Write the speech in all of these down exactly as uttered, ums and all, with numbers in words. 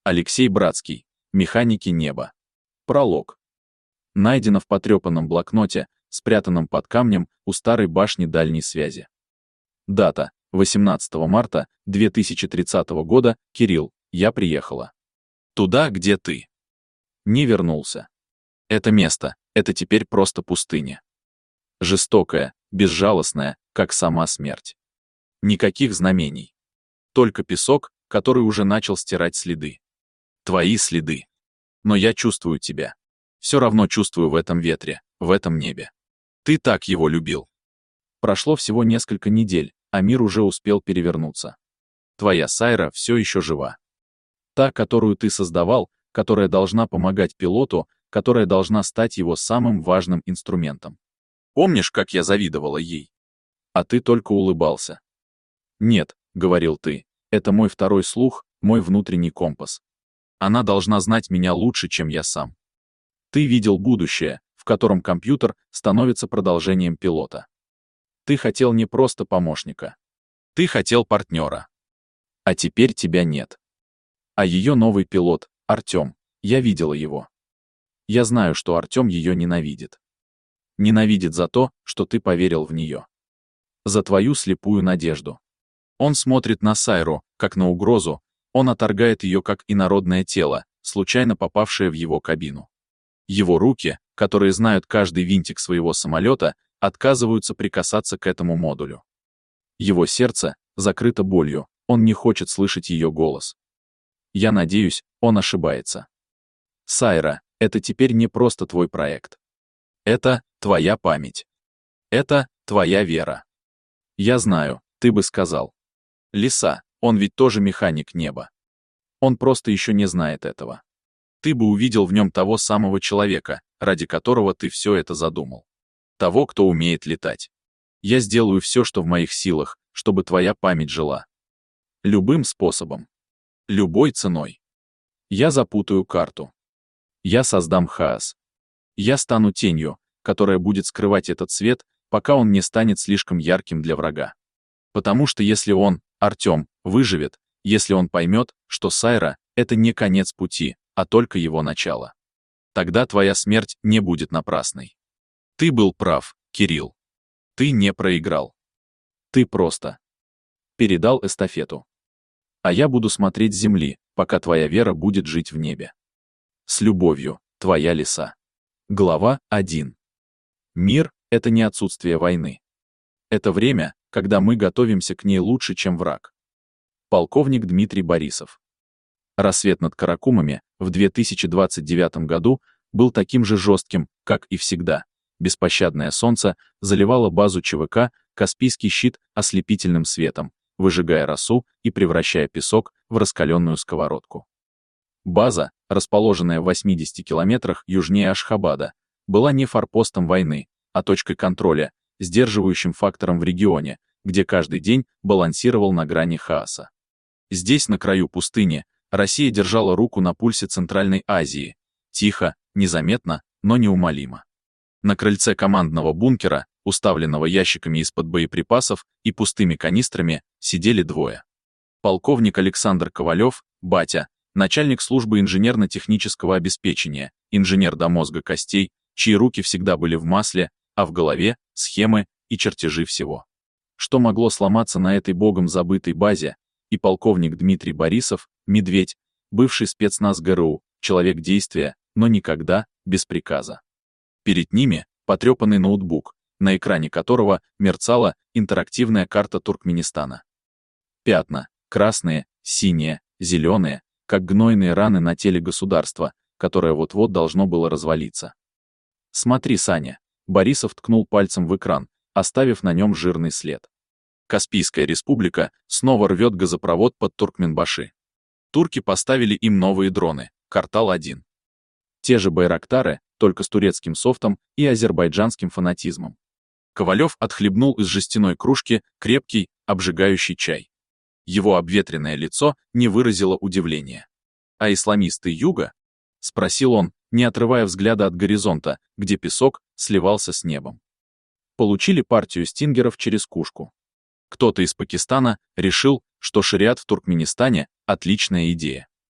Алексей Братский. Механики неба. Пролог. Найдено в потрепанном блокноте, спрятанном под камнем у старой башни дальней связи. Дата. восемнадцатого марта две тысячи тридцатого года. Кирилл, я приехала. Туда, где ты. Не вернулся. Это место, это теперь просто пустыня. Жестокая, безжалостная, как сама смерть. Никаких знамений. Только песок, который уже начал стирать следы. Твои следы. Но я чувствую тебя. Все равно чувствую в этом ветре, в этом небе. Ты так его любил. Прошло всего несколько недель, а мир уже успел перевернуться. Твоя Сайра все еще жива. Та, которую ты создавал, которая должна помогать пилоту, которая должна стать его самым важным инструментом. Помнишь, как я завидовала ей? А ты только улыбался. Нет, говорил ты, это мой второй слух, мой внутренний компас. Она должна знать меня лучше, чем я сам. Ты видел будущее, в котором компьютер становится продолжением пилота. Ты хотел не просто помощника. Ты хотел партнера. А теперь тебя нет. А ее новый пилот, Артем, я видела его. Я знаю, что Артем ее ненавидит. Ненавидит за то, что ты поверил в нее. За твою слепую надежду. Он смотрит на Сайру, как на угрозу, он отторгает ее как инородное тело, случайно попавшее в его кабину. Его руки, которые знают каждый винтик своего самолета, отказываются прикасаться к этому модулю. Его сердце закрыто болью, он не хочет слышать ее голос. Я надеюсь, он ошибается. Сайра, это теперь не просто твой проект. Это твоя память. Это твоя вера. Я знаю, ты бы сказал. Лиса, он ведь тоже механик неба. Он просто еще не знает этого. Ты бы увидел в нем того самого человека, ради которого ты все это задумал. Того, кто умеет летать. Я сделаю все, что в моих силах, чтобы твоя память жила. Любым способом. Любой ценой. Я запутаю карту. Я создам хаос. Я стану тенью, которая будет скрывать этот свет, пока он не станет слишком ярким для врага. Потому что если он, Артем, выживет, если он поймет, что Сайра — это не конец пути, а только его начало, тогда твоя смерть не будет напрасной. Ты был прав, Кирилл. Ты не проиграл. Ты просто передал эстафету. А я буду смотреть с земли, пока твоя вера будет жить в небе. С любовью, твоя Лиса. Глава один. Мир — это не отсутствие войны. Это время, когда мы готовимся к ней лучше, чем враг. Полковник Дмитрий Борисов. Рассвет над Каракумами в две тысячи двадцать девятом году был таким же жестким, как и всегда. Беспощадное солнце заливало базу ЧВК «Каспийский щит» ослепительным светом, выжигая росу и превращая песок в раскаленную сковородку. База, расположенная в восьмидесяти километрах южнее Ашхабада, была не форпостом войны, а точкой контроля, сдерживающим фактором в регионе, где каждый день балансировал на грани хаоса. Здесь, на краю пустыни, Россия держала руку на пульсе Центральной Азии, тихо, незаметно, но неумолимо. На крыльце командного бункера, уставленного ящиками из-под боеприпасов и пустыми канистрами, сидели двое. Полковник Александр Ковалев, батя, начальник службы инженерно-технического обеспечения, инженер до мозга костей, чьи руки всегда были в масле, а в голове — схемы и чертежи всего. Что могло сломаться на этой богом забытой базе, и полковник Дмитрий Борисов, медведь, бывший спецназ ГРУ, человек действия, но никогда без приказа. Перед ними потрепанный ноутбук, на экране которого мерцала интерактивная карта Туркменистана. Пятна, красные, синие, зеленые, как гнойные раны на теле государства, которое вот-вот должно было развалиться. «Смотри, Саня», — Борисов ткнул пальцем в экран, оставив на нем жирный след. Каспийская республика снова рвет газопровод под Туркменбаши. Турки поставили им новые дроны, Картал-один. Те же байрактары, только с турецким софтом и азербайджанским фанатизмом. Ковалев отхлебнул из жестяной кружки крепкий, обжигающий чай. Его обветренное лицо не выразило удивления. «А исламисты юга?» — спросил он, не отрывая взгляда от горизонта, где песок сливался с небом. Получили партию стингеров через Кушку. Кто-то из Пакистана решил, что шариат в Туркменистане — отличная идея.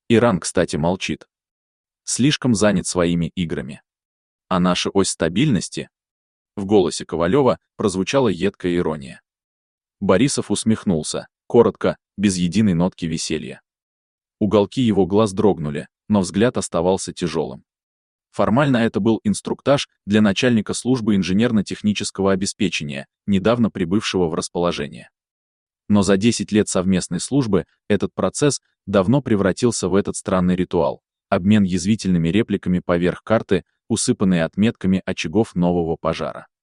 Иран, кстати, молчит. Слишком занят своими играми. А наша ось стабильности? В голосе Ковалева прозвучала едкая ирония. Борисов усмехнулся, коротко, без единой нотки веселья. Уголки его глаз дрогнули, но взгляд оставался тяжелым. Формально это был инструктаж для начальника службы инженерно-технического обеспечения, недавно прибывшего в расположение. Но за десять лет совместной службы этот процесс давно превратился в этот странный ритуал — обмен язвительными репликами поверх карты, усыпанные отметками очагов нового пожара.